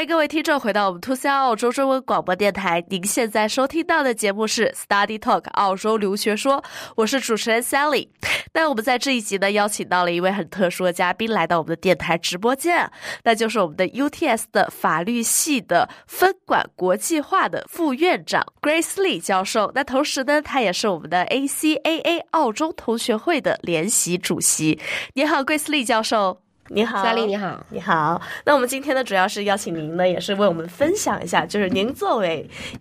迎各位听众回到我们2CR澳洲中文广播电台，您现在收听到的节目是 Study Talk 澳洲留学说，我是主持人 Sally。 那我们在这一集呢，邀请到了一位很特殊的嘉宾来到我们的电台直播间，那就是我们的 UTS 的法律系的分管国际化的副院长 Grace Lee 教授。那同时呢，他也是我们的 ACAA 澳洲同学会的联席主席。你好 Grace Lee 教授。 你好， 莎莉，你好， 你好。那我们今天呢，主要是邀请您呢，也是为我们分享一下，就是您作为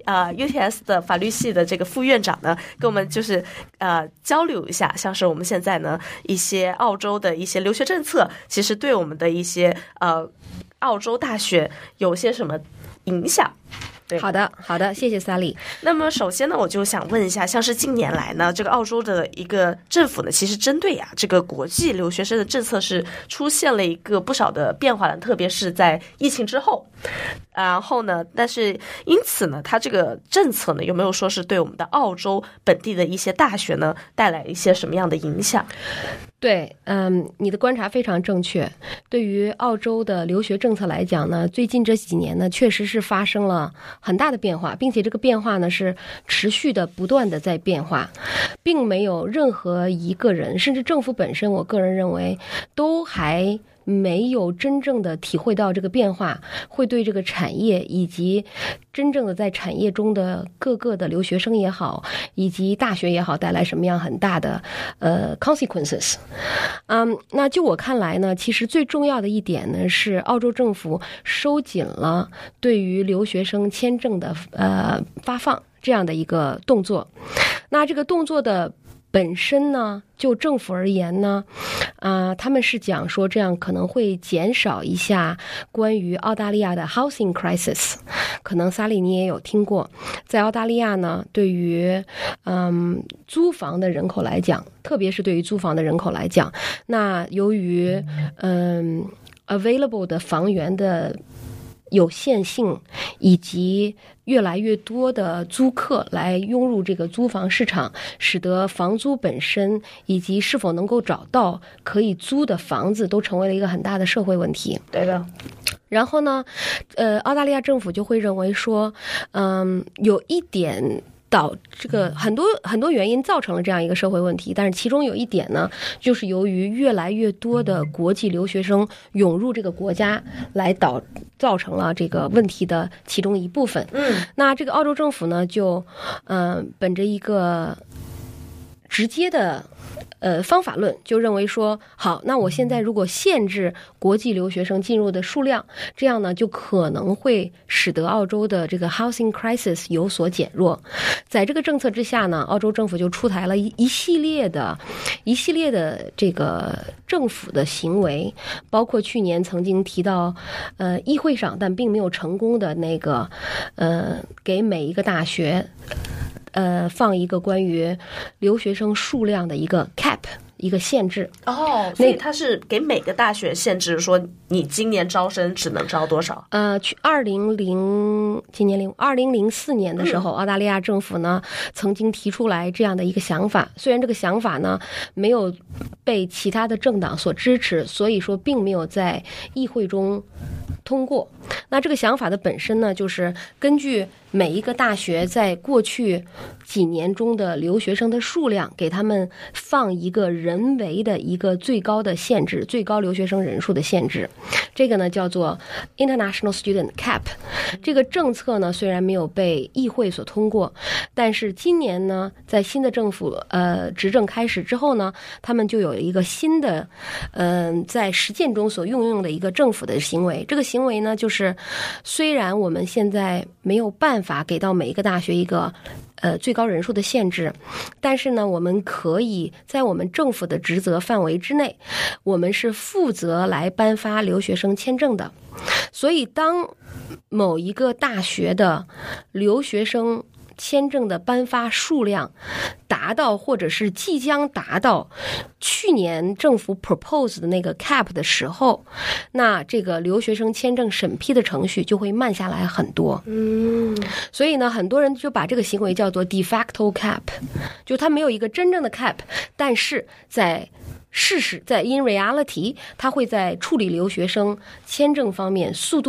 UTS 的法律系的这个副院长呢，跟我们就是交流一下，像是我们现在呢一些澳洲的一些留学政策，其实对我们的一些澳洲大学有些什么影响。对， 好的，谢谢 Sally。 那么首先呢，我就想问一下，像是近年来呢，这个澳洲的一个政府呢，其实针对这个国际留学生的政策是出现了一个不少的变化的，特别是在疫情之后。然后呢，但是因此呢，它这个政策呢，有没有说是对我们的澳洲本地的一些大学呢，带来一些什么样的影响？ 对，你的观察非常正确。对于澳洲的留学政策来讲呢，最近这几年呢，确实是发生了很大的变化，并且这个变化呢是持续的、不断的在变化，并没有任何一个人，甚至政府本身，我个人认为都还没有真正的体会到这个变化会对这个产业以及真正的在产业中的各个的留学生也好，以及大学也好，带来什么样很大的consequences。那就我看来呢，其实最重要的一点呢，是澳洲政府收紧了对于留学生签证的发放这样的一个动作。那这个动作的本身呢，就政府而言呢，他们是讲说这样可能会减少一下关于澳大利亚的 housing crisis。可能萨利你也有听过，在澳大利亚呢，对于租房的人口来讲，特别是对于租房的人口来讲，那由于available 的房源的有限性，以及越来越多的租客来涌入这个租房市场，使得房租本身以及是否能够找到可以租的房子都成为了一个很大的社会问题。 对的。 然后呢，澳大利亚政府就会认为说，有一点这个很多原因造成了这样一个社会问题，但是其中有一点呢，就是由于越来越多的国际留学生涌入这个国家，来造成了这个问题的其中一部分。那这个澳洲政府呢，就本着一个直接的方法论，就认为说，好，那我现在如果限制国际留学生进入的数量，这样呢就可能会使得澳洲的这个 housing crisis 有所减弱。在这个政策之下呢，澳洲政府就出台了一系列的这个政府的行为，包括去年曾经提到议会上但并没有成功的那个给每一个大学放一个关于留学生数量的一个 cap， 一个限制。 所以它是给每个大学限制说你今年招生只能招多少？ 今年2004年的时候，澳大利亚政府呢曾经提出来这样的一个想法，虽然这个想法呢没有被其他的政党所支持，所以说并没有在议会中通过。那这个想法的本身呢，就是根据每一个大学在过去几年中的留学生的数量，给他们放一个人为的一个最高的限制，最高留学生人数的限制。这个呢叫做 International Student Cap。 这个政策呢虽然没有被议会所通过，但是今年呢，在新的政府执政开始之后呢，他们就有一个新的在实践中所运用的一个政府的行为。这个行为呢，就是虽然我们现在没有办法给到每一个大学一个最高人数的限制，但是呢，我们可以在我们政府的职责范围之内，我们是负责来颁发留学生签证的。所以当某一个大学的留学生签证的颁发数量达到或者是即将达到去年政府 propose 的那个 cap 的时候，那这个留学生签证审批的程序就会慢下来很多。所以呢，很多人就把这个行为叫做 de facto cap， 就它没有一个真正的 cap， 但是在in reality， 它会在处理留学生签证方面速度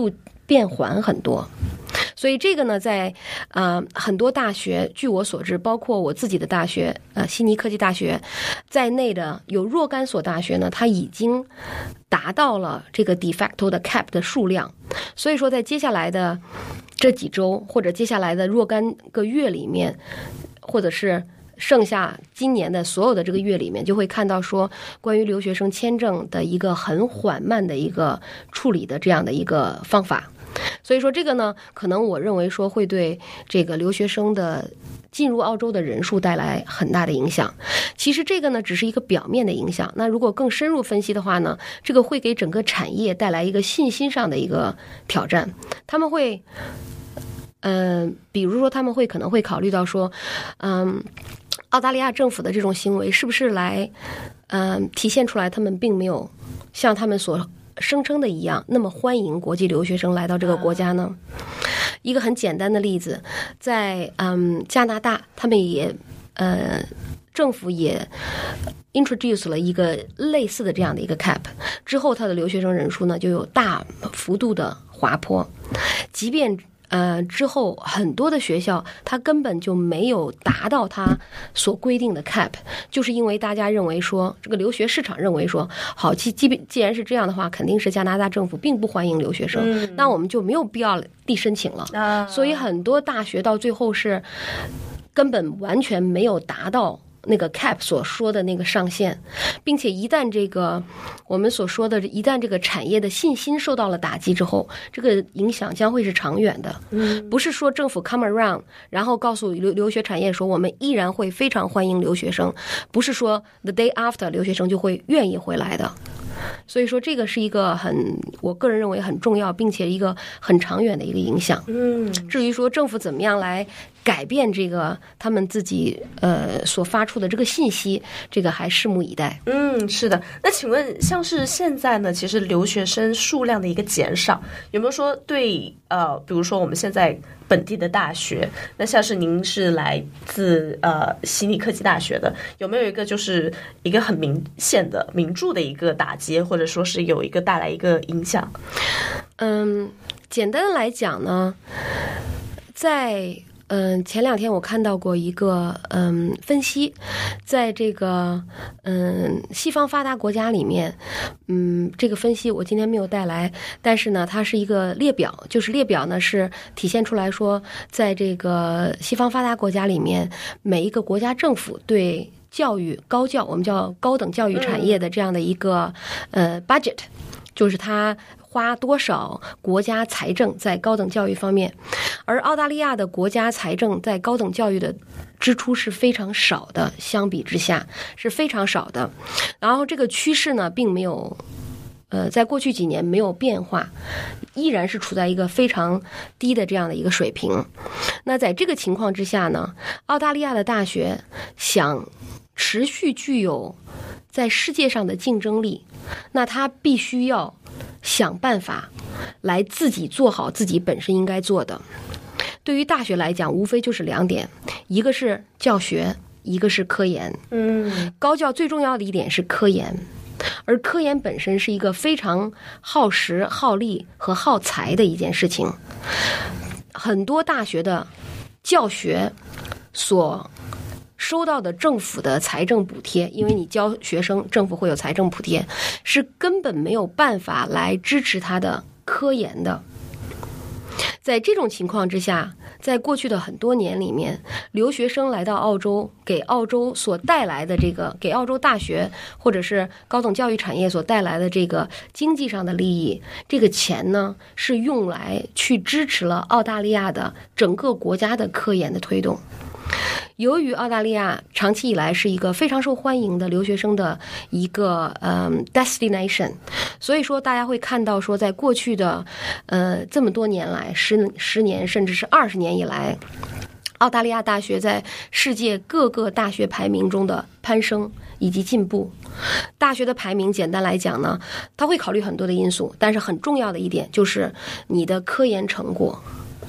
变缓很多。所以这个呢，在很多大学，据我所知，包括我自己的大学悉尼科技大学在内的有若干所大学呢，它已经达到了这个 de facto 的 cap 的数量。所以说在接下来的这几周或者接下来的若干个月里面，或者是剩下今年的所有的这个月里面，就会看到说关于留学生签证的一个很缓慢的一个处理的这样的一个方法。所以说这个呢，可能我认为说会对这个留学生的进入澳洲的人数带来很大的影响。其实这个呢只是一个表面的影响，那如果更深入分析的话呢，这个会给整个产业带来一个信心上的一个挑战。他们会比如说他们可能会考虑到说澳大利亚政府的这种行为是不是来体现出来他们并没有像他们所声称的一样那么欢迎国际留学生来到这个国家呢？一个很简单的例子，在加拿大，他们也政府也 introduce 了一个类似的这样的一个 cap， 之后它的留学生人数呢就有大幅度的滑坡，即便之后很多的学校它根本就没有达到它所规定的 cap， 就是因为大家认为说，这个留学市场认为说，好，既然是这样的话，肯定是加拿大政府并不欢迎留学生，那我们就没有必要递申请了。所以很多大学到最后是根本完全没有达到那个 cap 所说的那个上限，并且一旦这个我们所说的一旦这个产业的信心受到了打击之后，这个影响将会是长远的。不是说政府 come around 然后告诉留学产业说我们依然会非常欢迎留学生，不是说 the day after 留学生就会愿意回来的。所以说这个是一个我个人认为很重要并且一个很长远的一个影响。至于说政府怎么样来改变这个他们自己所发出的这个信息，这个还拭目以待。 是的。那请问像是现在呢，其实留学生数量的一个减少，有没有说对比如说我们现在本地的大学，那像是您是来自悉尼科技大学的，有没有一个就是一个很明显的明著的一个打击，或者说是有一个带来一个影响？ 简单来讲呢，在前两天我看到过一个分析，在这个西方发达国家里面，这个分析我今天没有带来，但是呢它是一个列表，就是列表呢是体现出来说，在这个西方发达国家里面，每一个国家政府对教育高教，我们叫高等教育产业的这样的一个budget， 就是它花多少国家财政在高等教育方面，而澳大利亚的国家财政在高等教育的支出是非常少的，相比之下是非常少的。然后这个趋势呢并没有在过去几年没有变化，依然是处在一个非常低的这样的一个水平。那在这个情况之下呢，澳大利亚的大学想持续具有在世界上的竞争力，那它必须要想办法来自己做好自己本身应该做的。对于大学来讲，无非就是两点，一个是教学，一个是科研。高教最重要的一点是科研，而科研本身是一个非常耗时、耗力和耗财的一件事情。很多大学的教学所收到的政府的财政补贴，因为你教学生，政府会有财政补贴，是根本没有办法来支持他的科研的。在这种情况之下，在过去的很多年里面，留学生来到澳洲，给澳洲所带来的这个，给澳洲大学或者是高等教育产业所带来的这个经济上的利益，这个钱呢是用来去支持了澳大利亚的整个国家的科研的推动。由于澳大利亚长期以来是一个非常受欢迎的留学生的一个destination， 所以说大家会看到说，在过去的这么多年来10年甚至是20年以来，澳大利亚大学在世界各个大学排名中的攀升以及进步。大学的排名简单来讲呢，它会考虑很多的因素，但是很重要的一点就是你的科研成果。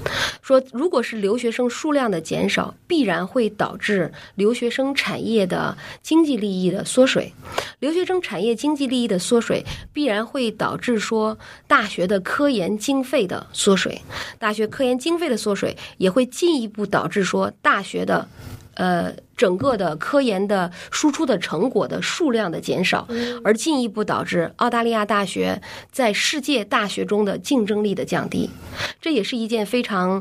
说如果是留学生数量的减少，必然会导致留学生产业的经济利益的缩水，留学生产业经济利益的缩水必然会导致说大学的科研经费的缩水，大学科研经费的缩水也会进一步导致说大学的整个的科研的输出的成果的数量的减少，而进一步导致澳大利亚大学在世界大学中的竞争力的降低，这也是一件非常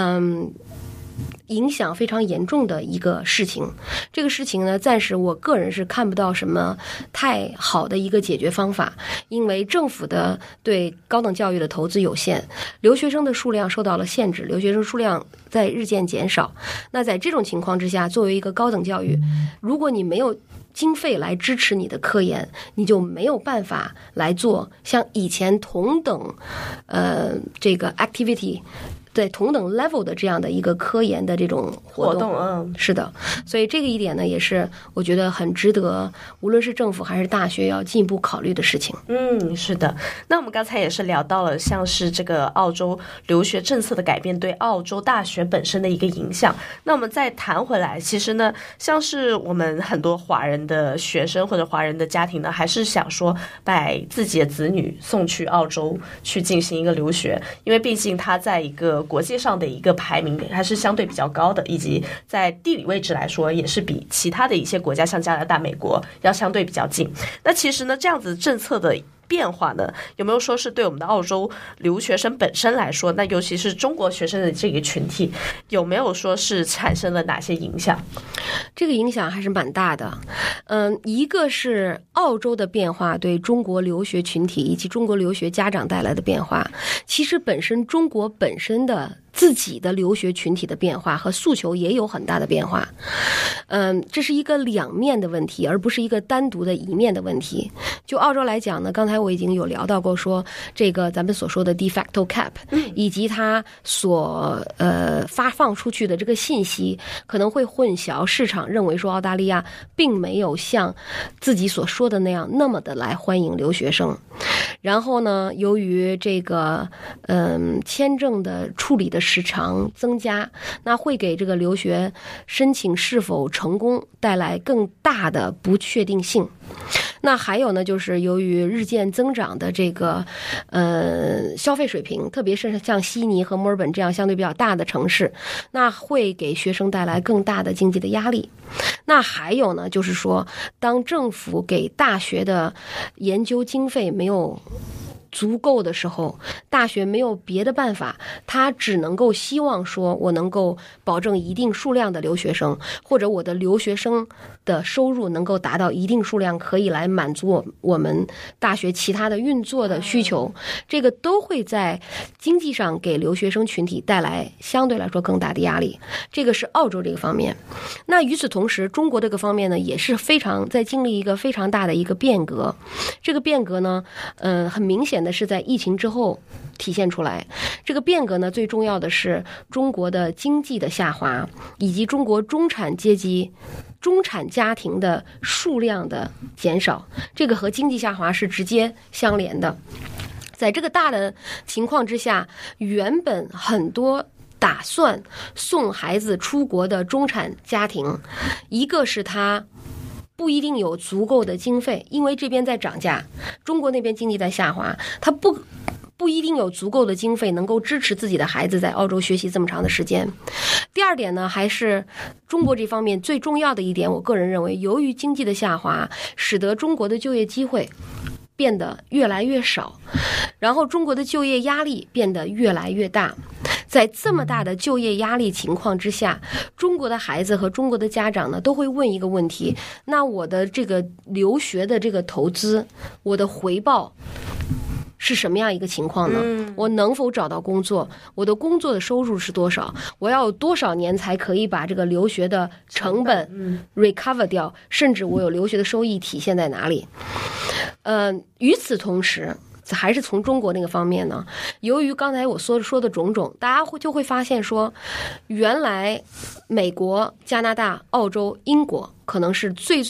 影响非常严重的一个事情。这个事情呢，暂时我个人是看不到什么太好的一个解决方法，因为政府的对高等教育的投资有限，留学生的数量受到了限制，留学生数量在日渐减少。那在这种情况之下，作为一个高等教育，如果你没有经费来支持你的科研，你就没有办法来做像以前同等这个 activity在同等 level 的这样的一个科研的这种活动。是的，所以这个一点呢，也是我觉得很值得无论是政府还是大学要进一步考虑的事情。 是的。那我们刚才也是聊到了像是这个澳洲留学政策的改变对澳洲大学本身的一个影响。那我们再谈回来，其实呢，像是我们很多华人的学生或者华人的家庭呢，还是想说把自己的子女送去澳洲去进行一个留学，因为毕竟他在一个国际上的一个排名还是相对比较高的，以及在地理位置来说也是比其他的一些国家像加拿大、美国要相对比较近。那其实呢，这样子政策的变化呢，有没有说是对我们的澳洲留学生本身来说，那尤其是中国学生的这个群体，有没有说是产生了哪些影响？ 这个影响还是蛮大的。一个是澳洲的变化对中国留学群体以及中国留学家长带来的变化，其实本身中国本身的自己的留学群体的变化和诉求也有很大的变化。这是一个两面的问题，而不是一个单独的一面的问题。就澳洲来讲呢，刚才我已经有聊到过说这个咱们所说的 de facto cap，以及它所发放出去的这个信息可能会混淆市场，认为说澳大利亚并没有像自己所说的那样那么的来欢迎留学生。然后呢，由于这个签证的处理的时长增加，那会给这个留学申请是否成功带来更大的不确定性。那还有呢，就是由于日渐增长的这个消费水平，特别是像悉尼和墨尔本这样相对比较大的城市，那会给学生带来更大的经济的压力。那还有呢，就是说当政府给大学的研究经费没有足够的时候，大学没有别的办法，他只能够希望说我能够保证一定数量的留学生，或者我的留学生的收入能够达到一定数量，可以来满足我们大学其他的运作的需求。这个都会在经济上给留学生群体带来相对来说更大的压力。这个是澳洲这个方面。那与此同时，中国这个方面呢，也是非常在经历一个非常大的一个变革。这个变革呢，很明显的是在疫情之后体现出来。这个变革呢，最重要的是中国的经济的下滑，以及中国中产阶级中产家庭的数量的减少，这个和经济下滑是直接相连的。在这个大的情况之下，原本很多打算送孩子出国的中产家庭，一个是他不一定有足够的经费，因为这边在涨价，中国那边经济在下滑，他不一定有足够的经费能够支持自己的孩子在澳洲学习这么长的时间。第二点呢，还是中国这方面最重要的一点，我个人认为，由于经济的下滑，使得中国的就业机会变得越来越少，然后中国的就业压力变得越来越大。在这么大的就业压力情况之下，中国的孩子和中国的家长呢，都会问一个问题：那我的这个留学的这个投资，我的回报是什么样一个情况呢？我能否找到工作？我的工作的收入是多少？我要有多少年才可以把这个留学的成本 recover 掉？甚至我有留学的收益体现在哪里？与此同时，还是从中国那个方面呢，由于刚才我说的种种，大家就会发现说，原来美国、加拿大、澳洲、英国可能是最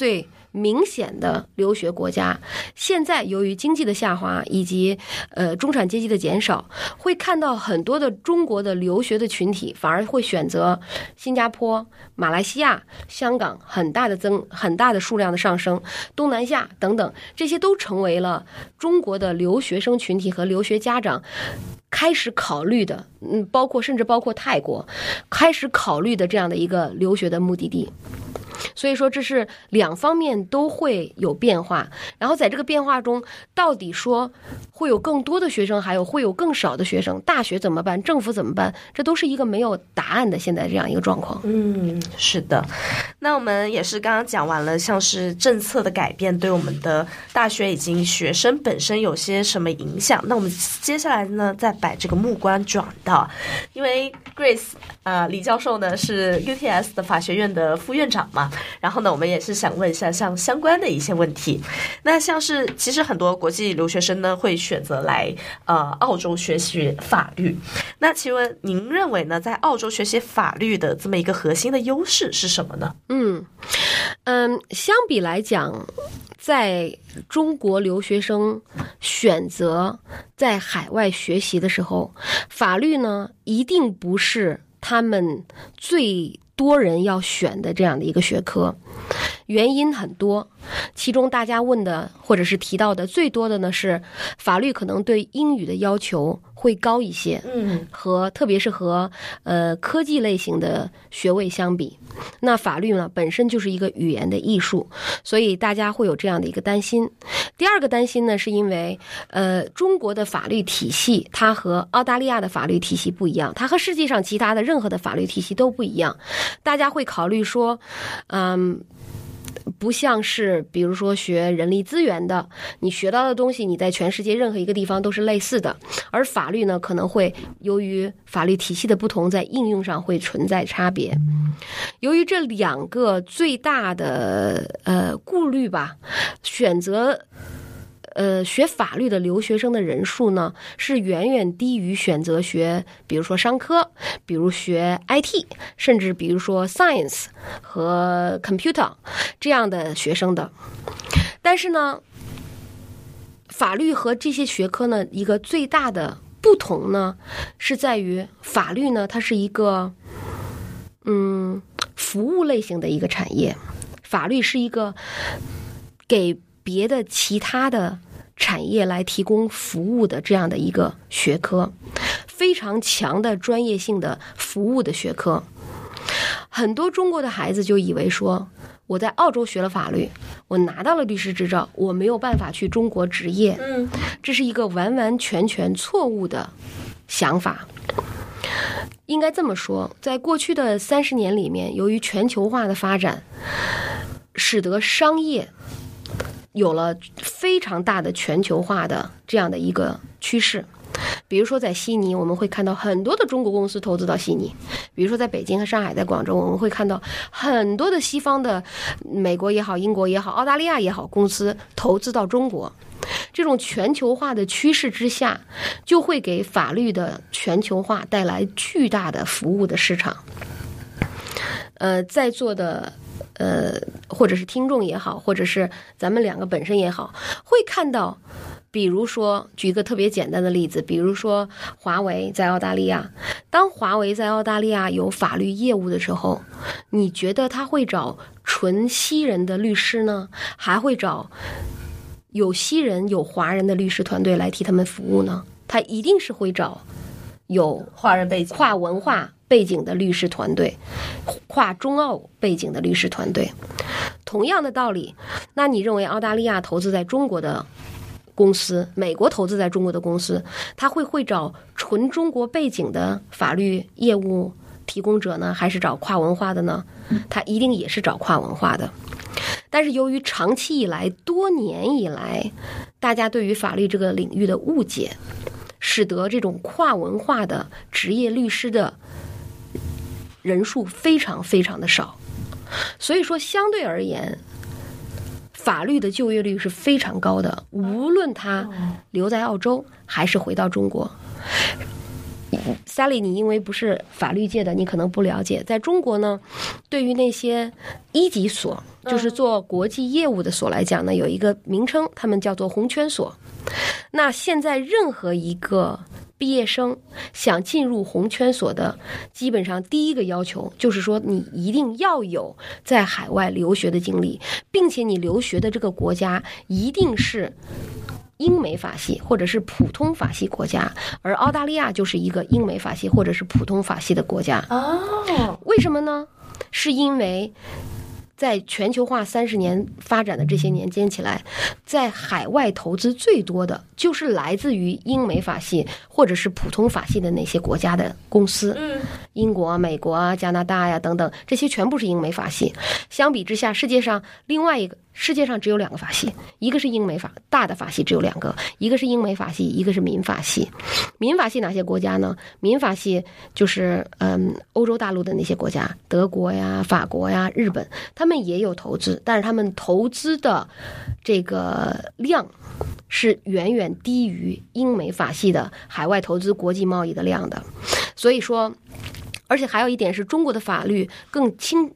明显的留学国家，现在由于经济的下滑以及中产阶级的减少，会看到很多的中国的留学的群体反而会选择新加坡、马来西亚、香港很大的数量的上升，东南亚等等，这些都成为了中国的留学生群体和留学家长开始考虑的，甚至包括泰国开始考虑的这样的一个留学的目的地。所以说这是两方面都会有变化，然后在这个变化中，到底说会有更多的学生，还有会有更少的学生，大学怎么办，政府怎么办，这都是一个没有答案的现在这样一个状况。 是的。那我们也是刚刚讲完了，像是政策的改变对我们的大学以及学生本身有些什么影响。那我们接下来呢，再把这个目光转到，因为 Grace 李教授呢是 UTS 的法学院的副院长嘛，然后呢我们也是想问一下像相关的一些问题。那像是其实很多国际留学生呢会选择来澳洲学习法律，那请问您认为呢在澳洲学习法律的这么一个核心的优势是什么呢？ 相比来讲，在中国留学生选择在海外学习的时候，法律呢一定不是他们最多人要选的这样的一个学科。原因很多，其中大家问的或者是提到的最多的呢是法律可能对英语的要求会高一些，特别是和科技类型的学位相比，那法律呢本身就是一个语言的艺术，所以大家会有这样的一个担心。第二个担心呢，是因为中国的法律体系它和澳大利亚的法律体系不一样，它和世界上其他的任何的法律体系都不一样。大家会考虑说不像是比如说学人力资源的，你学到的东西你在全世界任何一个地方都是类似的，而法律呢可能会由于法律体系的不同，在应用上会存在差别。由于这两个最大的顾虑吧，选择学法律的留学生的人数呢是远远低于选择学比如说商科，比如学 IT， 甚至比如说 science 和 computer 这样的学生的。但是呢，法律和这些学科呢一个最大的不同呢是在于法律呢它是一个服务类型的一个产业，法律是一个给别的其他的产业来提供服务的这样的一个学科，非常强的专业性的服务的学科。很多中国的孩子就以为说，我在澳洲学了法律，我拿到了律师执照，我没有办法去中国执业。这是一个完完全全错误的想法。应该这么说，在过去的30年里面，由于全球化的发展，使得商业有了非常大的全球化的这样的一个趋势。比如说在悉尼，我们会看到很多的中国公司投资到悉尼；比如说在北京和上海、在广州，我们会看到很多的西方的美国也好、英国也好、澳大利亚也好公司投资到中国。这种全球化的趋势之下，就会给法律的全球化带来巨大的服务的市场。在座的或者是听众也好，或者是咱们两个本身也好，会看到，比如说举一个特别简单的例子，比如说华为在澳大利亚，当华为在澳大利亚有法律业务的时候，你觉得他会找纯西人的律师呢，还会找有西人有华人的律师团队来替他们服务呢？他一定是会找有华人背景、 跨文化背景的律师团队，跨中澳背景的律师团队。同样的道理，那你认为澳大利亚投资在中国的公司，美国投资在中国的公司，他会找纯中国背景的法律业务提供者呢，还是找跨文化的呢？他一定也是找跨文化的。但是由于长期以来、多年以来，大家对于法律这个领域的误解，使得这种跨文化的职业律师的人数非常非常的少。所以说相对而言，法律的就业率是非常高的，无论他留在澳洲还是回到中国。 Sally， 你因为不是法律界的，你可能不了解，在中国呢，对于那些一级所，就是做国际业务的所来讲呢，有一个名称，他们叫做红圈所。那现在任何一个毕业生想进入红圈所的，基本上第一个要求就是说，你一定要有在海外留学的经历，并且你留学的这个国家一定是英美法系或者是普通法系国家，而澳大利亚就是一个英美法系或者是普通法系的国家。为什么呢？是因为在全球化30年发展的这些年间起来，在海外投资最多的就是来自于英美法系或者是普通法系的那些国家的公司。英国、美国啊、加拿大呀等等，这些全部是英美法系。相比之下，世界上只有2个法系，一个是英美法，大的法系只有2个，一个是英美法系，一个是民法系。民法系哪些国家呢？民法系就是欧洲大陆的那些国家，德国呀、法国呀、日本，他们也有投资，但是他们投资的这个量是远远低于英美法系的海外投资国际贸易的量的。所以说，而且还有一点是，中国的法律更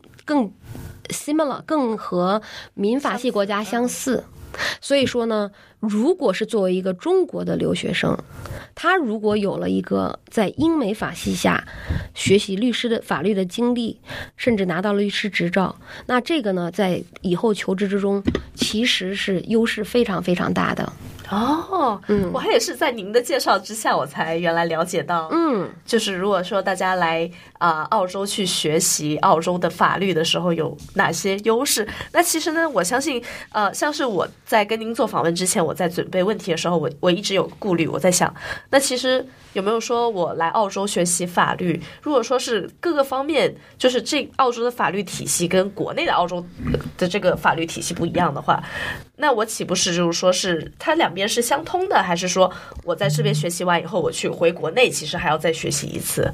similar， 更和民法系国家相似。所以说呢，如果是作为一个中国的留学生，他如果有了一个在英美法系下学习律师的法律的经历，甚至拿到了律师执照，那这个呢，在以后求职之中其实是优势非常非常大的。 我还也是在您的介绍之下，我才原来了解到，就是如果说大家来澳洲去学习澳洲的法律的时候有哪些优势。那其实呢，我相信像是我在跟您做访问之前，我在准备问题的时候，我一直有顾虑，我在想，那其实有没有说我来澳洲学习法律，如果说是各个方面，就是这澳洲的法律体系跟国内的澳洲的这个法律体系不一样的话，那我岂不是就是说是它两边是相通的，还是说我在这边学习完以后，我去回国内其实还要再学习一次？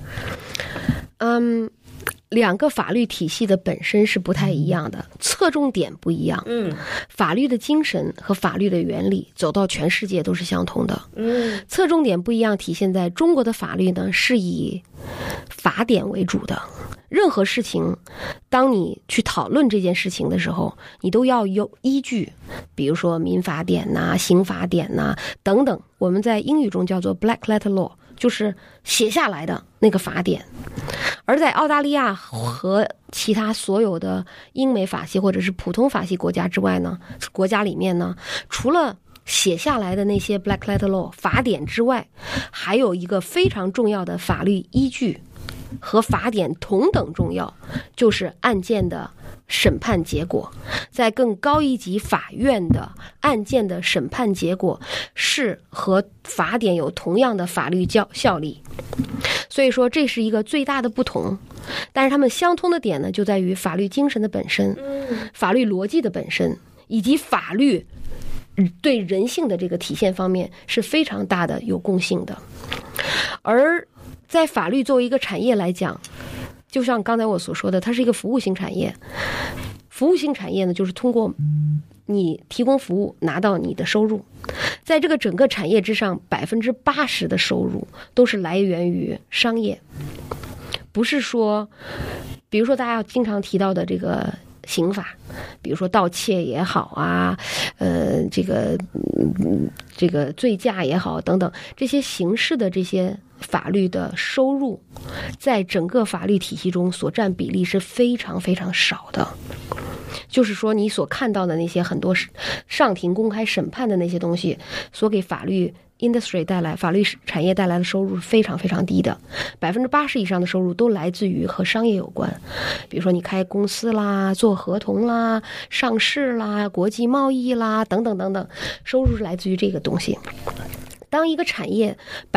两个法律体系的本身是不太一样的，侧重点不一样。法律的精神和法律的原理走到全世界都是相同的。侧重点不一样，体现在中国的法律呢是以法典为主的。任何事情，当你去讨论这件事情的时候，你都要有依据，比如说民法典呐、刑法典呐等等，我们在英语中叫做 black letter law， 就是写下来的那个法典。而在澳大利亚和其他所有的英美法系或者是普通法系国家之外呢，国家里面呢，除了写下来的那些 black letter law 法典之外，还有一个非常重要的法律依据，和法典同等重要，就是案件的审判结果。在更高一级法院的案件的审判结果是和法典有同样的法律效力。所以说这是一个最大的不同，但是他们相通的点呢，就在于法律精神的本身，法律逻辑的本身，以及法律对人性的这个体现方面是非常大的有共性的。而在法律作为一个产业来讲，就像刚才我所说的，它是一个服务性产业。服务性产业呢，就是通过你提供服务拿到你的收入。在这个整个产业之上，80%的收入都是来源于商业，不是说，比如说大家经常提到的这个刑法，比如说盗窃也好啊，这个醉驾也好等等，这些刑事的这些法律的收入，在整个法律体系中所占比例是非常非常少的。就是说你所看到的那些很多上庭公开审判的那些东西，所给法律 industry 带来，法律产业带来的收入是非常非常低的。80%以上的收入都来自于和商业有关，比如说你开公司啦、做合同啦、上市啦、国际贸易啦等等等等，收入是来自于这个东西。当一个产业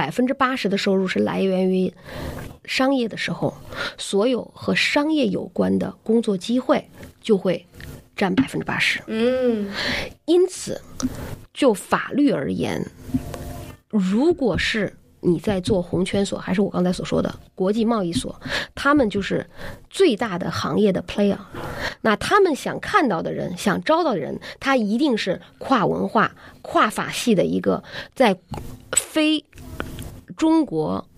80%的收入是来源于商业的时候，所有和商业有关的工作机会就会占80%。因此就法律而言，如果是你在做红圈所，还是我刚才所说的国际贸易所，他们就是最大的行业的 player。那他们想看到的人，想招到的人，他一定是跨文化、跨法系的一个在非中国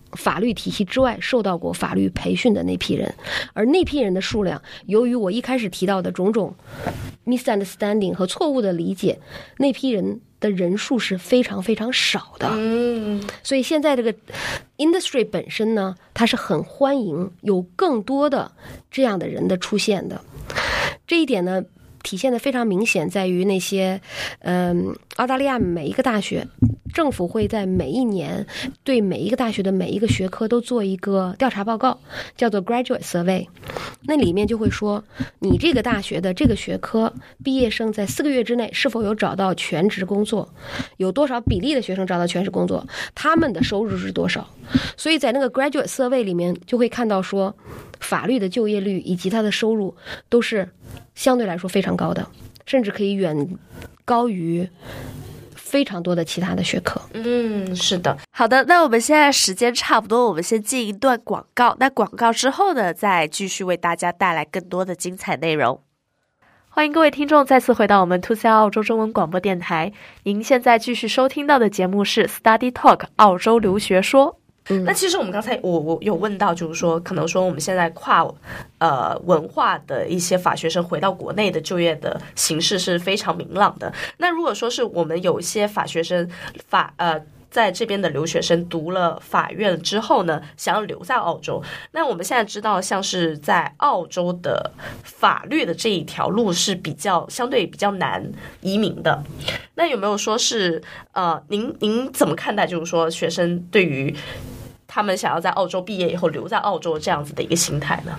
法律体系之外受到过法律培训的那批人，而那批人的数量，由于我一开始提到的种种 misunderstanding 和错误的理解，那批人的人数是非常非常少的。所以现在这个 industry 本身呢，它是很欢迎有更多的这样的人的出现的。这一点呢，体现的非常明显，在于那些澳大利亚每一个大学，政府会在每一年对每一个大学的每一个学科都做一个调查报告，叫做 graduate survey。 那里面就会说，你这个大学的这个学科毕业生在4个月之内是否有找到全职工作，有多少比例的学生找到全职工作，他们的收入是多少。所以在那个 graduate survey 里面就会看到说，法律的就业率以及他的收入都是相对来说非常高的，甚至可以远高于非常多的其他的学科。 是的。好的，那我们现在时间差不多，我们先进一段广告。那广告之后呢，再继续为大家带来更多的精彩内容。欢迎各位听众再次回到我们 2CR 澳洲中文广播电台。您现在继续收听到的节目是 Study Talk 澳洲留学说。 那其实我们刚才我有问到，就是说可能说我们现在跨文化的一些法学生回到国内的就业的形势是非常明朗的。那如果说是我们有一些法学生在这边的留学生读了法院之后呢，想要留在澳洲，那我们现在知道像是在澳洲的法律的这一条路是相对比较难移民的。那有没有说是您怎么看待就是说学生对于他们想要在澳洲毕业以后留在澳洲这样子的一个心态呢？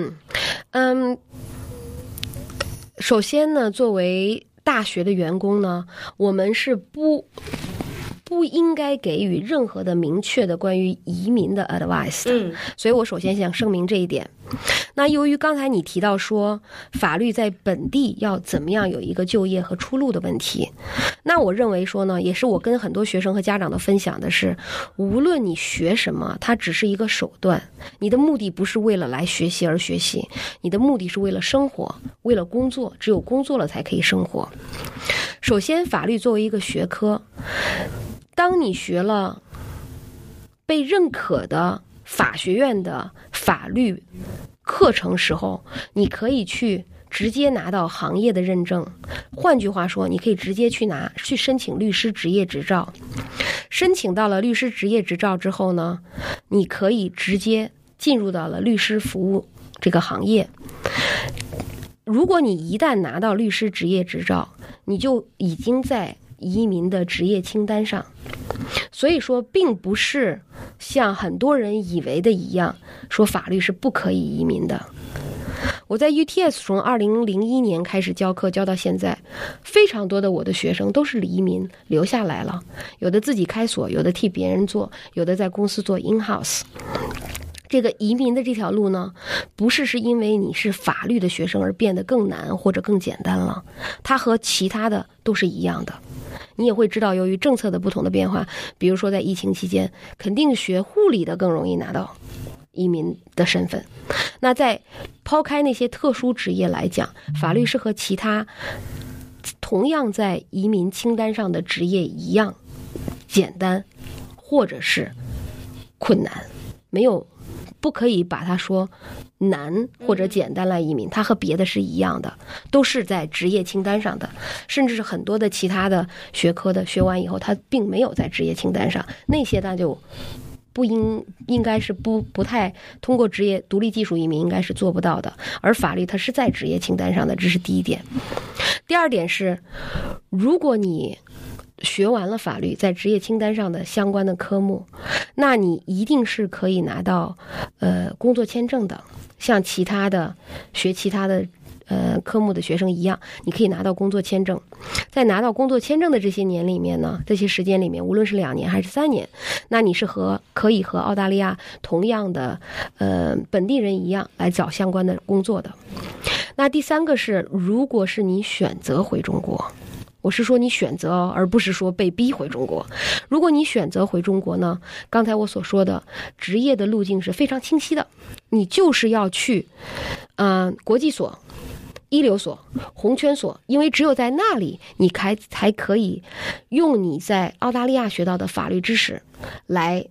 首先呢，作为大学的员工呢，我们是不应该给予任何的明确的关于移民的 advice 的。所以我首先想声明这一点。那由于刚才你提到说法律在本地要怎么样有一个就业和出路的问题，那我认为说呢，也是我跟很多学生和家长的分享的是，无论你学什么，它只是一个手段，你的目的不是为了来学习而学习，你的目的是为了生活，为了工作，只有工作了才可以生活。首先，法律作为一个学科，当你学了被认可的法学院的法律课程时候，你可以去直接拿到行业的认证。换句话说，你可以直接去申请律师执业执照。申请到了律师执业执照之后呢，你可以直接进入到了律师服务这个行业。如果你一旦拿到律师执业执照，你就已经在移民的职业清单上。所以说并不是像很多人以为的一样，说法律是不可以移民的。我在 UTS 从2001年开始教课，教到现在，非常多的我的学生都是移民留下来了，有的自己开所，有的替别人做，有的在公司做 in-house。这个移民的这条路呢，不是因为你是法律的学生而变得更难或者更简单了，它和其他的都是一样的。你也会知道，由于政策的不同的变化，比如说在疫情期间，肯定学护理的更容易拿到移民的身份。那在抛开那些特殊职业来讲，法律是和其他同样在移民清单上的职业一样简单或者是困难，不可以把它说难或者简单来移民，它和别的是一样的，都是在职业清单上的。甚至是很多的其他的学科的学完以后，它并没有在职业清单上，那些那就应该是不太通过职业独立技术移民应该是做不到的。而法律它是在职业清单上的，这是第一点。第二点是，如果你学完了法律在职业清单上的相关的科目，那你一定是可以拿到工作签证的。像其他的科目的学生一样，你可以拿到工作签证。在拿到工作签证的这些年里面呢，这些时间里面，无论是2年还是3年，那你是可以和澳大利亚同样的本地人一样来找相关的工作的。那第三个是，如果是你选择回中国，我是说你选择，而不是说被逼回中国。如果你选择回中国呢，刚才我所说的职业的路径是非常清晰的，你就是要去国际所、一流所、红圈所，因为只有在那里你才可以用你在澳大利亚学到的法律知识来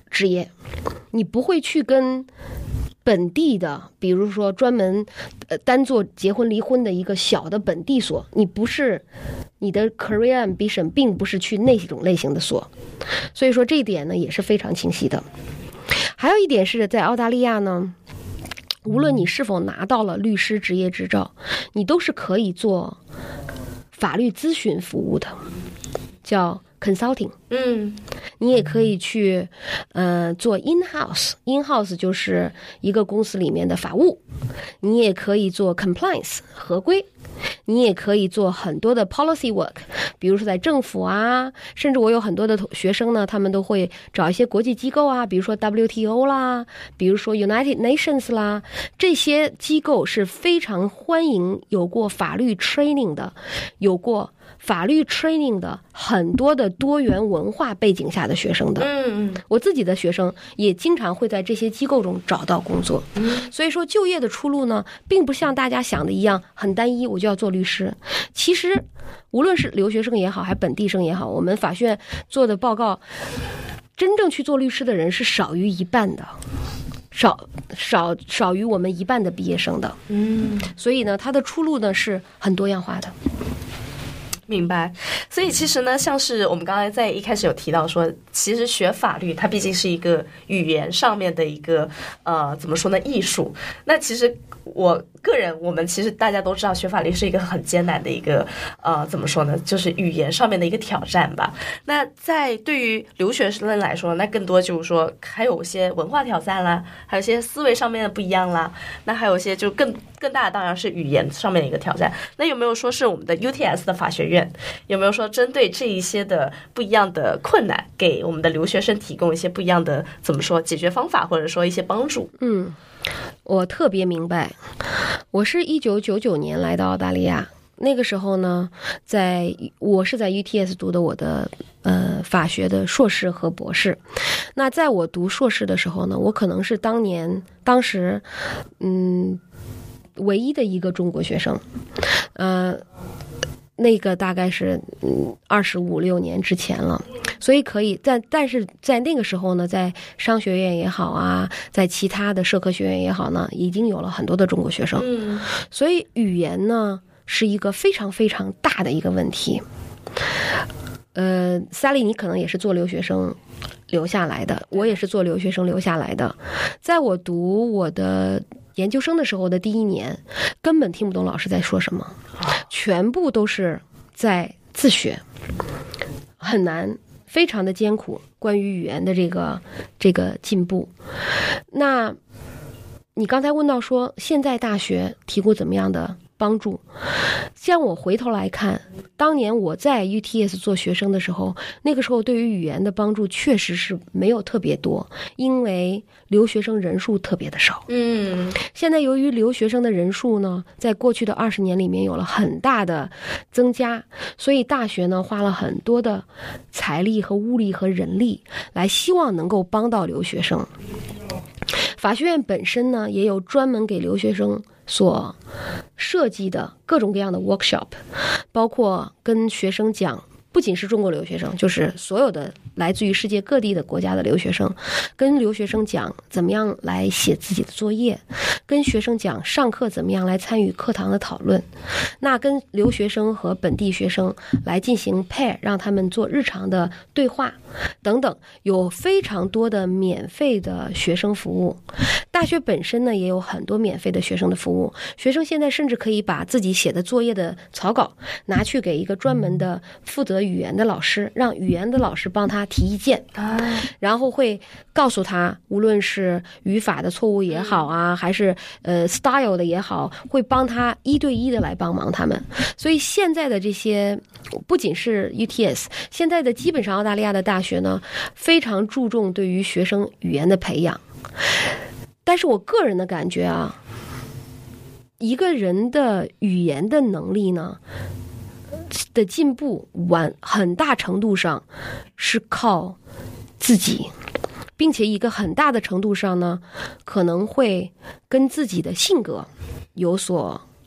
职业，你不会去跟本地的，比如说专门单做结婚离婚的一个小的本地所，你不是你的 career ambition 并不是去那种类型的所，所以说这一点呢也是非常清晰的。还有一点是在澳大利亚呢，无论你是否拿到了律师执业执照，你都是可以做法律咨询服务的，叫 consulting。你也可以去做 in-house 就是一个公司里面的法务，你也可以做 compliance 合规，你也可以做很多的 policy work， 比如说在政府啊，甚至我有很多的学生呢，他们都会找一些国际机构啊，比如说 WTO 啦，比如说 United Nations 啦，这些机构是非常欢迎有过法律 training 的，有过法律 training 的很多的多元文化背景下的学生的。我自己的学生也经常会在这些机构中找到工作。所以说就业的出路呢，并不像大家想的一样很单一，我就要做律师。其实无论是留学生也好，还本地生也好，我们法学院做的报告，真正去做律师的人是少于一半的，少于我们一半的毕业生的。所以呢，它的出路呢是很多样化的。 明白。所以其实呢，像是我们刚才在一开始有提到说，其实学法律它毕竟是一个语言上面的一个怎么说呢，艺术。那其实我个人，我们其实大家都知道，学法律是一个很艰难的一个怎么说呢，就是语言上面的一个挑战吧。那在对于留学生来说，那更多就是说还有一些文化挑战啦，还有一些思维上面的不一样啦，那还有一些就更大的当然是语言上面的一个挑战。那有没有说是我们的 UTS 的法学院有没有说针对这一些的不一样的困难，给我们的留学生提供一些不一样的怎么说解决方法，或者说一些帮助？ 我特别明白。我是1999年来到澳大利亚，那个时候呢，我是在 UTS 读的我的法学的硕士和博士。那在我读硕士的时候呢，我可能是当时唯一的一个中国学生。那个大概是25、26年之前了，所以可以但是在那个时候呢，在商学院也好啊，在其他的社科学院也好呢，已经有了很多的中国学生。所以语言呢是一个非常非常大的一个问题。Sally 你可能也是做留学生留下来的，我也是做留学生留下来的。在我读我的研究生的时候的第1年，根本听不懂老师在说什么，全部都是在自学，很难，非常的艰苦。关于语言的这个进步，那你刚才问到说现在大学提供怎么样的帮助，像我回头来看，当年我在 UTS 做学生的时候，那个时候对于语言的帮助确实是没有特别多，因为留学生人数特别的少。现在由于留学生的人数呢，在过去的20年里面有了很大的增加，所以大学呢花了很多的财力和物力和人力来希望能够帮到留学生。法学院本身呢也有专门给留学生所设计的各种各样的 workshop， 包括跟学生讲，不仅是中国留学生，就是所有的来自于世界各地的国家的留学生，跟留学生讲怎么样来写自己的作业，跟学生讲上课怎么样来参与课堂的讨论，那跟留学生和本地学生来进行 pair， 让他们做日常的对话等等，有非常多的免费的学生服务。大学本身呢也有很多免费的学生的服务，学生现在甚至可以把自己写的作业的草稿拿去给一个专门的负责语言的老师，让语言的老师帮他提意见，然后会告诉他，无论是语法的错误也好啊，还是style 的也好，会帮他1对1的来帮忙他们。所以现在的这些不仅是 UTS， 现在的基本上澳大利亚的大学呢非常注重对于学生语言的培养。但是我个人的感觉啊，一个人的语言的能力呢的进步很大程度上是靠自己，并且一个很大的程度上呢可能会跟自己的性格有所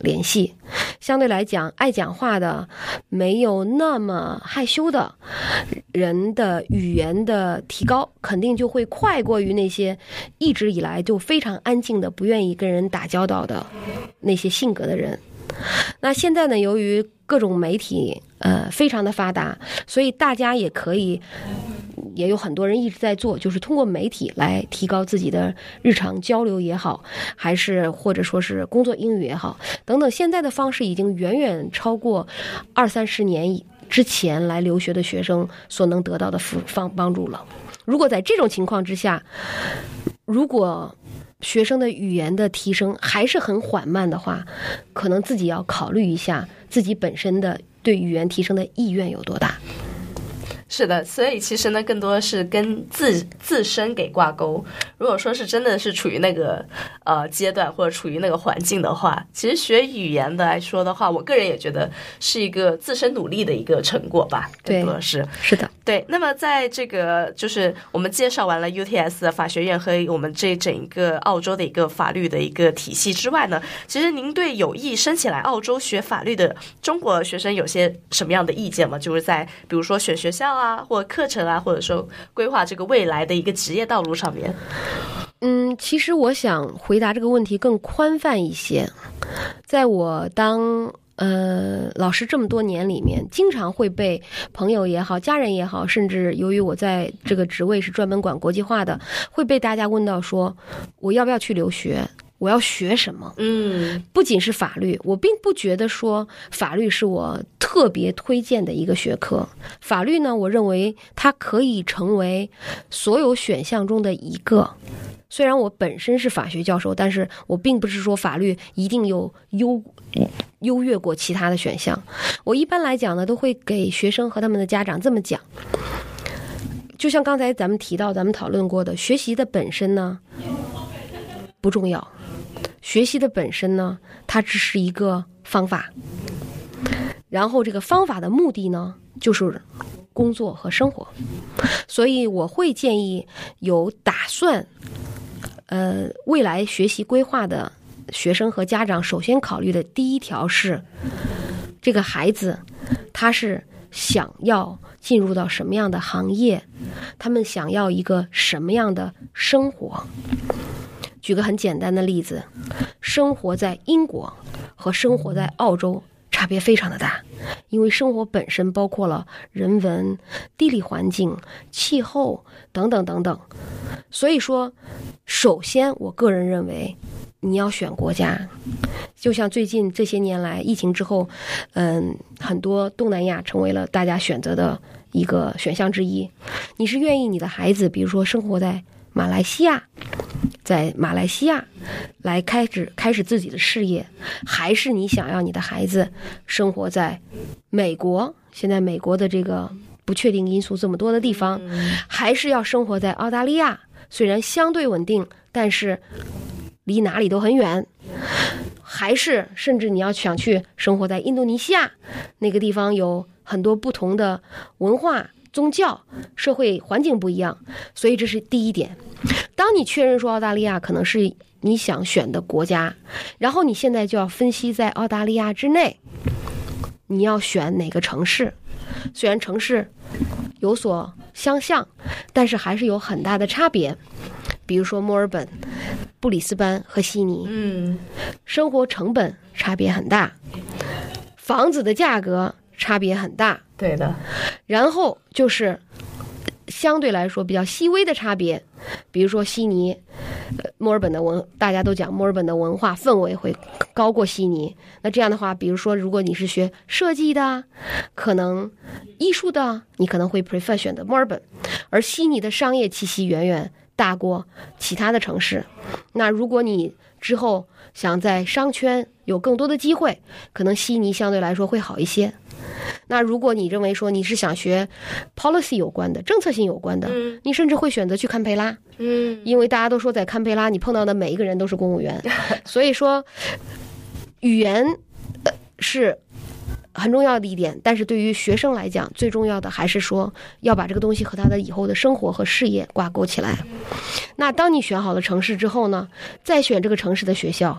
联系。相对来讲，爱讲话的、没有那么害羞的人的语言的提高，肯定就会快过于那些一直以来就非常安静的、不愿意跟人打交道的那些性格的人。那现在呢，由于各种媒体非常的发达，所以大家也可以，也有很多人一直在做，就是通过媒体来提高自己的日常交流也好，还是或者说是工作英语也好等等。现在的方式已经远远超过20-30年之前来留学的学生所能得到的帮助了。如果在这种情况之下，如果学生的语言的提升还是很缓慢的话，可能自己要考虑一下自己本身的对语言提升的意愿有多大。 是的，所以其实呢，更多的是跟自身给挂钩。如果说是真的是处于那个阶段或者处于那个环境的话，其实学语言的来说的话，我个人也觉得是一个自身努力的一个成果吧。更多的是的， 对。那么在这个就是我们介绍完了 UTS 的法学院和我们这整个澳洲的一个法律的一个体系之外呢，其实您对有意申请来澳洲学法律的中国学生有些什么样的意见吗？就是在比如说选学校啊，或者课程啊，或者说规划这个未来的一个职业道路上面。 其实我想回答这个问题更宽泛一些。在我当老师这么多年里面，经常会被朋友也好、家人也好，甚至由于我在这个职位是专门管国际化的，会被大家问到说，我要不要去留学？我要学什么？不仅是法律，我并不觉得说法律是我特别推荐的一个学科。法律呢，我认为它可以成为所有选项中的一个。虽然我本身是法学教授，但是我并不是说法律一定有优越过其他的选项。我一般来讲呢，都会给学生和他们的家长这么讲。就像刚才咱们讨论过的，学习的本身呢不重要。学习的本身呢，它只是一个方法，然后这个方法的目的呢，就是工作和生活。所以我会建议有打算未来学习规划的学生和家长，首先考虑的第一条是，这个孩子他是想要进入到什么样的行业，他们想要一个什么样的生活。举个很简单的例子，生活在英国和生活在澳洲差别非常的大，因为生活本身包括了人文、地理环境、气候等等等等。所以说，首先我个人认为你要选国家，就像最近这些年来疫情之后，很多东南亚成为了大家选择的一个选项之一。你是愿意你的孩子，比如说生活在马来西亚，在马来西亚来开始自己的事业，还是你想要你的孩子生活在美国？现在美国的这个不确定因素这么多的地方，还是要生活在澳大利亚？虽然相对稳定，但是离哪里都很远。还是甚至你要想去生活在印度尼西亚，那个地方有很多不同的文化、宗教、社会环境不一样。所以这是第一点。当你确认说澳大利亚可能是你想选的国家，然后你现在就要分析在澳大利亚之内你要选哪个城市。虽然城市有所相像，但是还是有很大的差别。比如说墨尔本、布里斯班和悉尼，生活成本差别很大，房子的价格差别很大。 对的。 然后就是相对来说比较细微的差别，比如说悉尼，墨尔本的大家都讲墨尔本的文化氛围会高过悉尼。那这样的话，比如说如果你是学设计的，可能艺术的，你可能会 prefer 选择墨尔本，而悉尼的商业气息远远大过其他的城市。那如果你之后想在商圈有更多的机会，可能悉尼相对来说会好一些。那如果你认为说你是想学 policy 有关的、政策性有关的，你甚至会选择去堪培拉，因为大家都说在堪培拉你碰到的每一个人都是公务员。所以说语言是很重要的一点，但是对于学生来讲，最重要的还是说要把这个东西和他的以后的生活和事业挂钩起来。那当你选好了城市之后呢，再选这个城市的学校，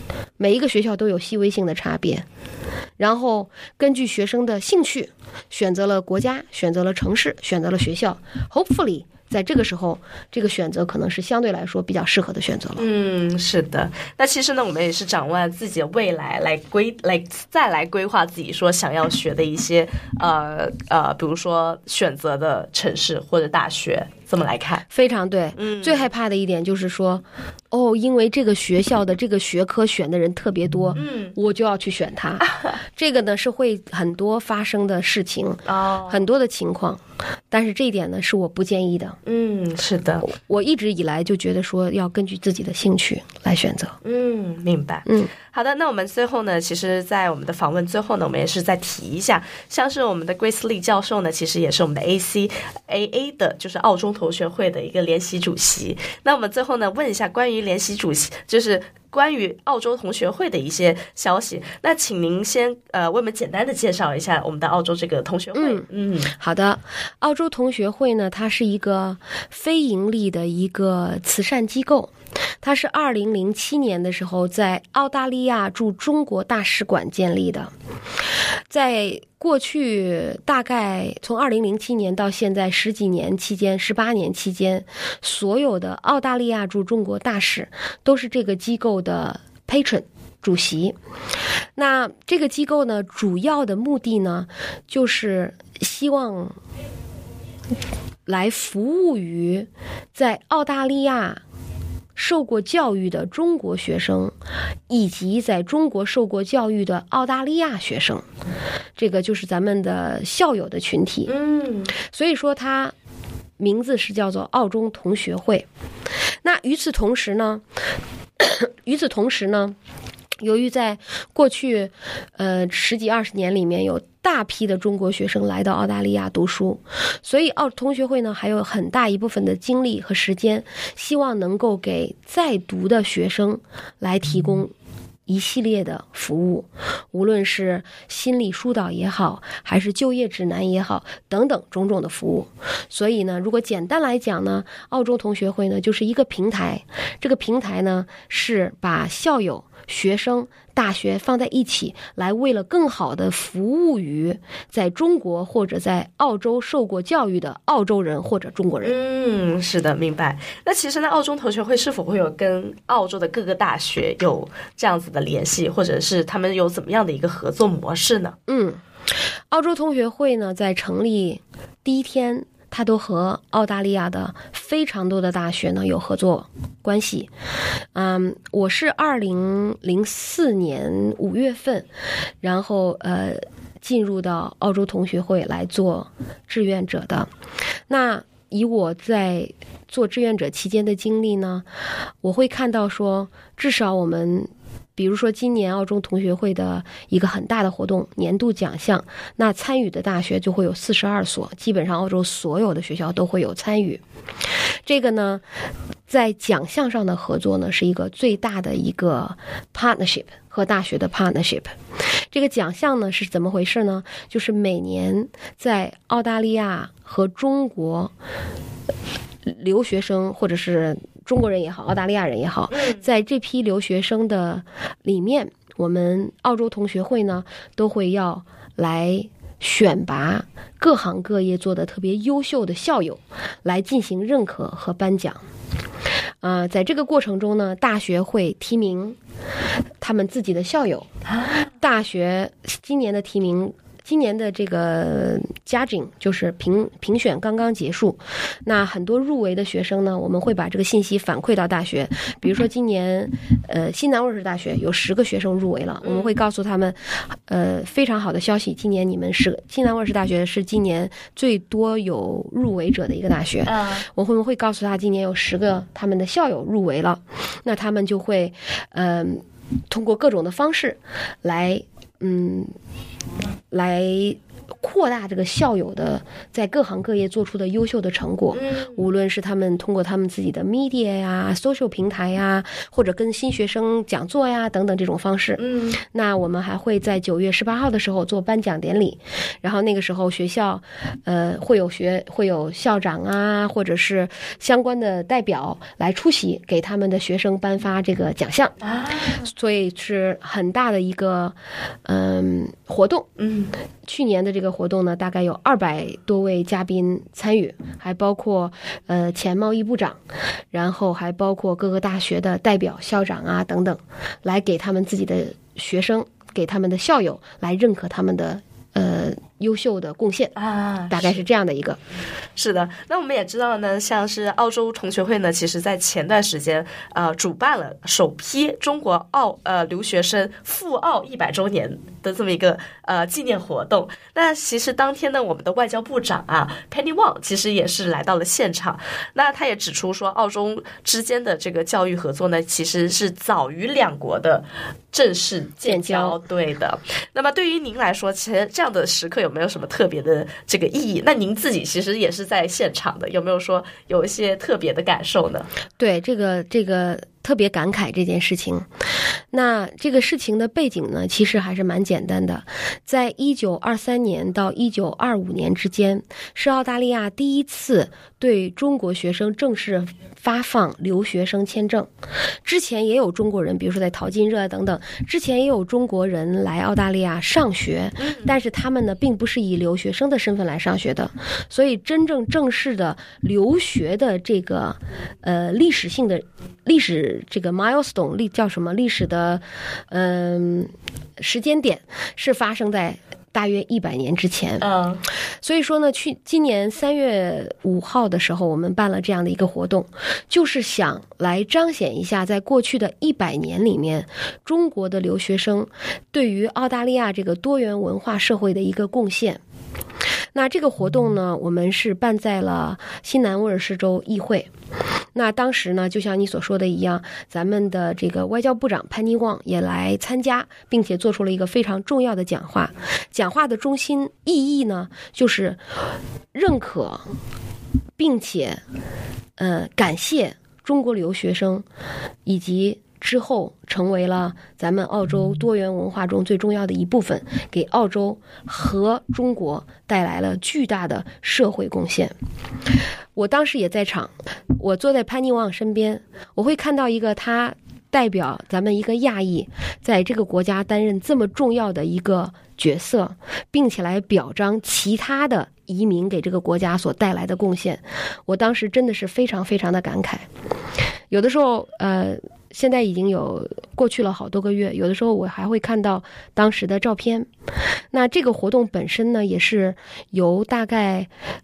每一个学校都有细微性的差别，然后根据学生的兴趣选择了国家，选择了城市，选择了学校。 Hopefully在这个时候，这个选择可能是相对来说比较适合的选择了。 是的。那其实呢，我们也是掌握自己的未来再来规划自己说想要学的一些比如说选择的城市或者大学，这么来看。 非常对。最害怕的一点就是说，因为这个学校的这个学科选的人特别多，我就要去选它。这个呢是会很多发生的事情，很多的情况。但是这一点呢是我不建议的。 是的， 我一直以来就觉得说要根据自己的兴趣来选择。 明白。好的，那我们最后呢，其实在我们的访问最后呢，我们也是再提一下，像是我们的 Grace Lee 教授呢，其实也是我们的 ACAA 的，就是澳中同学会的一个联席主席。那我们最后呢，问一下关于联席主席，就是关于澳洲同学会的一些消息。那请您先为我们简单的介绍一下我们的澳洲这个同学会。 好的。澳洲同学会呢，它是一个非盈利的一个慈善机构。它是2007年的时候在澳大利亚驻中国大使馆建立的。在过去大概从2007年到现在十几年期间，18年期间，所有的澳大利亚驻中国大使都是这个机构的 patron 主席。那这个机构呢，主要的目的呢，就是希望来服务于在澳大利亚受过教育的中国学生，以及在中国受过教育的澳大利亚学生，这个就是咱们的校友的群体。所以说它名字是叫做澳中同学会。那与此同时呢，由于在过去十几20年里面有大批的中国学生来到澳大利亚读书，所以澳同学会呢还有很大一部分的精力和时间，希望能够给在读的学生来提供一系列的服务，无论是心理疏导也好，还是就业指南也好，等等种种的服务。所以呢，如果简单来讲呢，澳洲同学会呢就是一个平台，这个平台呢是把校友、学生、大学放在一起，来为了更好的服务于在中国或者在澳洲受过教育的澳洲人或者中国人。 是的，明白。那其实呢，澳中同学会是否会有跟澳洲的各个大学有这样子的联系，或者是他们有怎么样的一个合作模式呢？ 澳洲同学会呢，在成立第一天，它都和澳大利亚的非常多的大学呢有合作关系。我是2004年5月份，然后进入到澳洲同学会来做志愿者的。那以我在做志愿者期间的经历呢，我会看到说，至少我们比如说今年澳洲同学会的一个很大的活动，年度奖项，那参与的大学就会有42所，基本上澳洲所有的学校都会有参与。这个呢，在奖项上的合作呢，是一个最大的一个 partnership 和大学的 partnership。这个奖项呢是怎么回事呢？就是每年在澳大利亚和中国留学生，或者是中国人也好，澳大利亚人也好，在这批留学生的里面，我们澳洲同学会呢都会要来选拔各行各业做得特别优秀的校友，来进行认可和颁奖。在这个过程中呢，大学会提名他们自己的校友。大学今年的提名，今年的这个judging就是评选刚刚结束，那很多入围的学生呢，我们会把这个信息反馈到大学。比如说今年新南威尔士大学有10个学生入围了，我们会告诉他们非常好的消息，今年你们新南威尔士大学是今年最多有入围者的一个大学。我们会告诉他今年有10个他们的校友入围了，那他们就会通过各种的方式来扩大这个校友的在各行各业做出的优秀的成果，无论是他们通过他们自己的 media 呀、social 平台呀，或者跟新学生讲座呀等等这种方式。那我们还会在9月18号的时候做颁奖典礼，然后那个时候学校会有校长啊，或者是相关的代表来出席，给他们的学生颁发这个奖项。所以是很大的一个活动。去年的这个活动呢，大概有200多位嘉宾参与，还包括前贸易部长，然后还包括各个大学的代表、校长啊等等，来给他们自己的学生、给他们的校友来认可他们的优秀的贡献啊，大概是这样的一个。 是的，那我们也知道呢，像是澳洲同学会呢，其实在前段时间主办了首批中国留学生赴澳100周年的这么一个纪念活动。那其实当天呢，我们的外交部长Penny Wong 其实也是来到了现场。那他也指出说，澳中之间的这个教育合作呢，其实是早于两国的正式建交。对的。那么对于您来说，其实这样的时刻有没有什么特别的这个意义？那您自己其实也是在现场的，有没有说有一些特别的感受呢？ 对，这个特别感慨这件事情。那这个事情的背景呢，其实还是蛮简单的。在1923年到1925年之间，是澳大利亚第一次对中国学生正式发放留学生签证。之前也有中国人，比如说在淘金热等等，之前也有中国人来澳大利亚上学，但是他们呢并不是以留学生的身份来上学的。所以真正正式的留学的这个历史这个 milestone 叫什么历史的时间点是发生在大约100年之前。所以说呢，今年3月5号的时候，我们办了这样的一个活动，就是想来彰显一下在过去的100年里面，中国的留学生对于澳大利亚这个多元文化社会的一个贡献。那这个活动呢，我们是办在了新南威尔士州议会。那当时呢，就像你所说的一样，咱们的这个外交部长潘尼旺也来参加，并且做出了一个非常重要的讲话。讲话的中心意义呢，就是认可并且感谢中国留学生，以及之后成为了咱们澳洲多元文化中最重要的一部分，给澳洲和中国带来了巨大的社会贡献。我当时也在场，我坐在潘尼旺身边，我会看到一个他代表咱们一个亚裔在这个国家担任这么重要的一个角色，并且来表彰其他的移民给这个国家所带来的贡献。我当时真的是非常非常的感慨。有的时候现在已经过去了好多个月，有的时候我还会看到当时的照片。那这个活动本身呢，也是由大概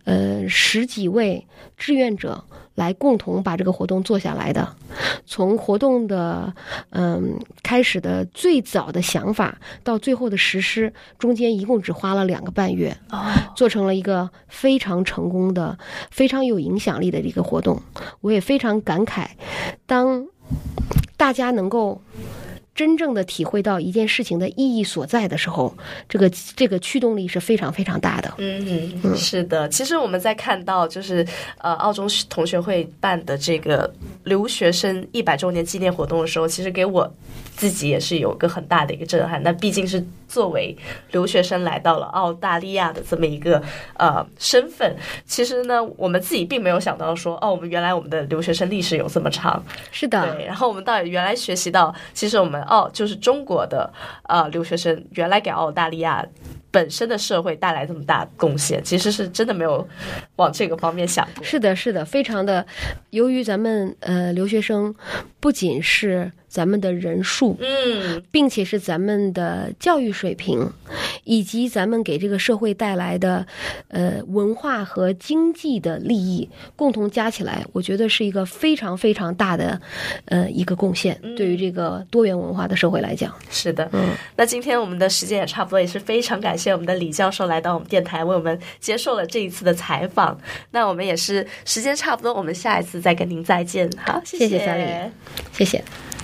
10几位志愿者来共同把这个活动做下来的。从活动的开始的最早的想法到最后的实施，中间一共只花了2个半月，做成了一个非常成功的、非常有影响力的一个活动。我也非常感慨，当大家能够真正的体会到一件事情的意义所在的时候，这个驱动力是非常非常大的。 是的。其实我们在看到就是澳洲同学会办的这个留学生100周年纪念活动的时候，其实给我自己也是有个很大的一个震撼。那毕竟是作为留学生来到了澳大利亚的这么一个身份，其实呢我们自己并没有想到说我们原来我们的留学生历史有这么长。 是的。 对，然后我们到底原来学习到，其实我们就是中国的留学生原来给澳大利亚本身的社会带来这么大贡献，其实是真的没有往这个方面想过。 是的，是的，非常的。由于咱们留学生不仅是咱们的人数，并且是咱们的教育水平，以及咱们给这个社会带来的文化和经济的利益，共同加起来，我觉得是一个非常非常大的一个贡献，对于这个多元文化的社会来讲。 是的。那今天我们的时间也差不多，也是非常感谢我们的李教授来到我们电台，为我们接受了这一次的采访。那我们也是时间差不多，我们下一次再跟您再见。好，谢谢 Sally，谢谢。